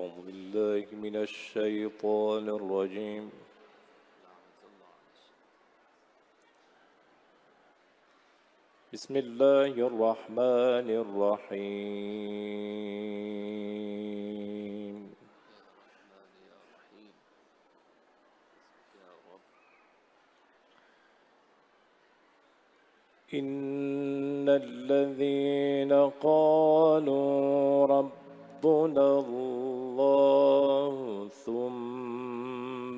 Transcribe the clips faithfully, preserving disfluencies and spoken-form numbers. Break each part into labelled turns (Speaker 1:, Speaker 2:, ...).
Speaker 1: أعوذ بالله من الشيطان الرجيم. بسم الله الرحمن الرحيم. إن الذين قالوا ربنا الله ثم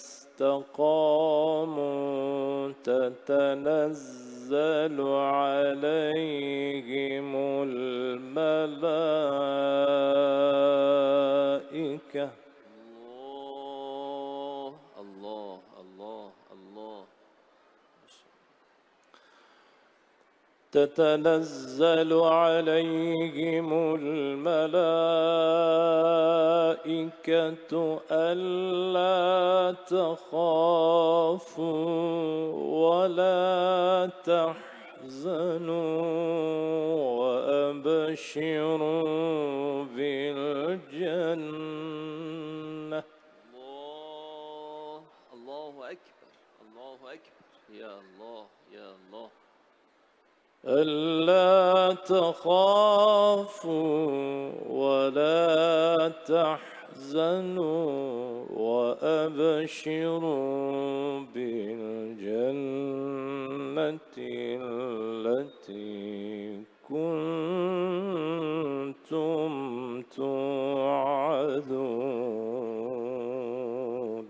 Speaker 1: استقاموا تتنزل عليهم الملائكة
Speaker 2: الله الله الله الله
Speaker 1: تتنزل عليهم الملائكة ألا تخافوا ولا تحزنوا وأبشروا بالجنة.
Speaker 2: الله الله أكبر الله أكبر يا الله يا الله.
Speaker 1: ألا تخافوا ولا تحزنوا وأبشروا بالجنة التي كنتم توعدون.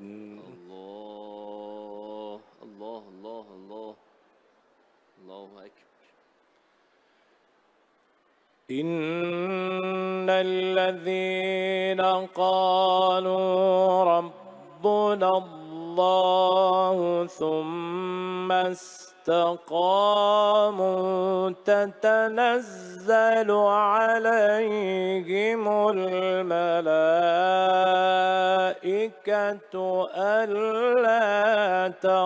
Speaker 2: الله الله الله الله الله أكبر.
Speaker 1: إن الذين قالوا ربنا الله ثم استقاموا تتنزل عليهم الملائكة ألا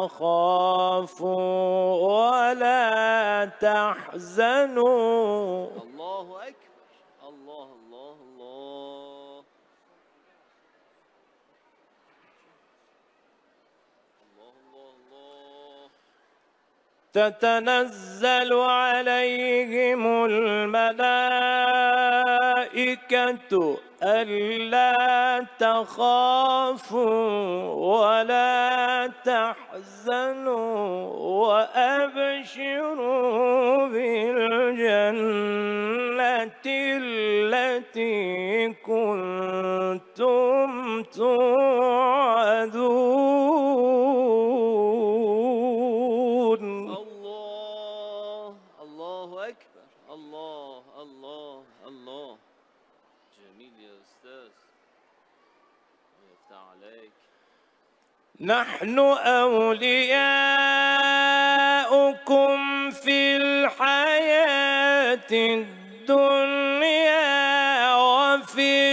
Speaker 1: تخافوا ولا تحزنوا.
Speaker 2: الله أكبر الله الله الله الله الله الله.
Speaker 1: تتنزل عليهم الملائكة ألا تخافوا ولا تحزنوا وأبشروا بالجنة التي كنتم توعدون.
Speaker 2: الله الله أكبر الله الله الله. جميل يا أستاذ يفتح عليك.
Speaker 1: نحن أولياؤكم في الحياة الدنيا وفي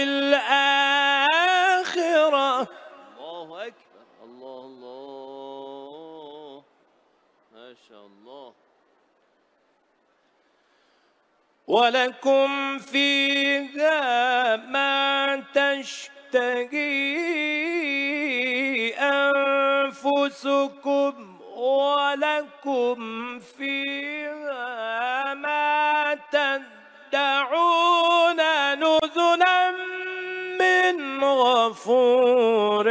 Speaker 1: الآخرة.
Speaker 2: الله أكبر الله الله ما شاء الله.
Speaker 1: ولكم فيها ما تشتهي أنفسكم ولكم فيها ما تدعون نزلا من غفور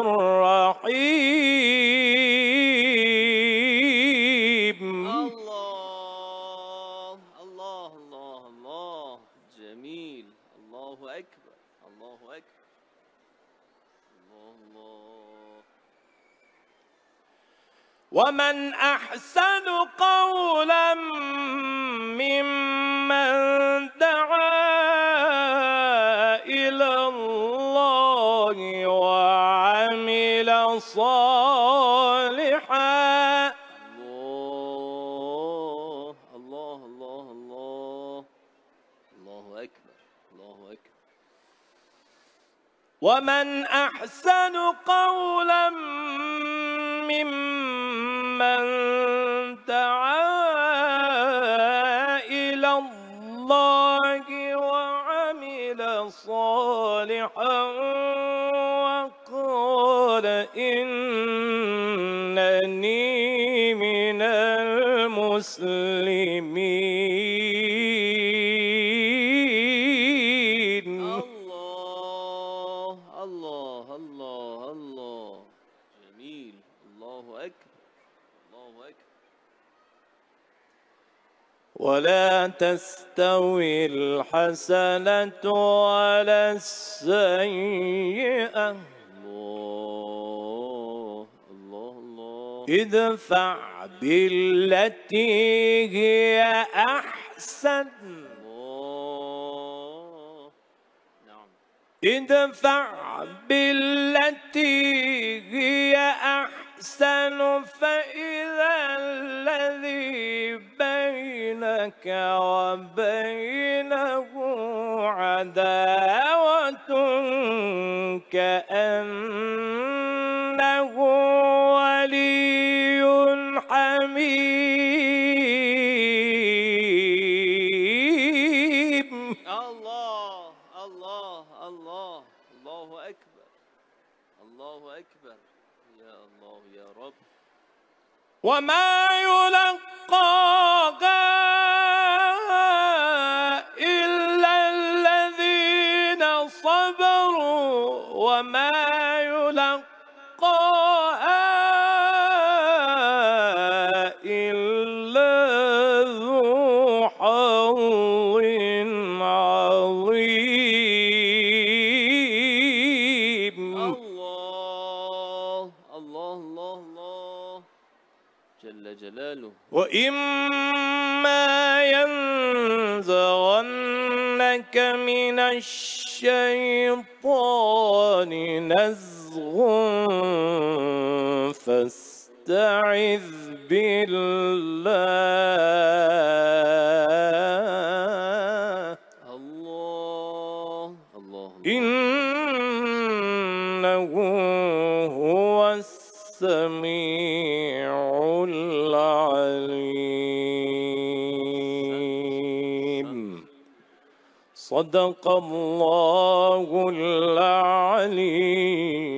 Speaker 1: رحيم.
Speaker 2: الله الله الله الله. جميل الله أكبر الله أكبر الله الله.
Speaker 1: ومن أحسن قولا ممن دعا إلى الله وعمل صالحا.
Speaker 2: الله الله الله الله الله أكبر الله أكبر.
Speaker 1: ومن أحسن قولا ممن دعا إلى الله وعمل صالحا وقال إنني من المسلمين.
Speaker 2: الله الله الله الله. جميل. الله أكبر الله أكبر.
Speaker 1: ولا تستوي الحسنة ولا السيئة
Speaker 2: الله الله الله.
Speaker 1: ادفع بالتي هي أحسن.
Speaker 2: الله. نعم.
Speaker 1: ادفع بالتي هي أحسن فإذا الذي بينك وبينه عداوة كأنه ولي حميم.
Speaker 2: الله الله الله. الله أكبر الله أكبر. يا الله يا رب.
Speaker 1: وما يلقاها إلا الذين صبروا وما يلقاها إلا ذو حظ عظيم.
Speaker 2: الله الله الله الله جل جلاله.
Speaker 1: وإما ينزغنك من الشيطان نزغ فاستعذ بالله
Speaker 2: الله الله.
Speaker 1: إنه هو السميع العليم. صدق الله العليم.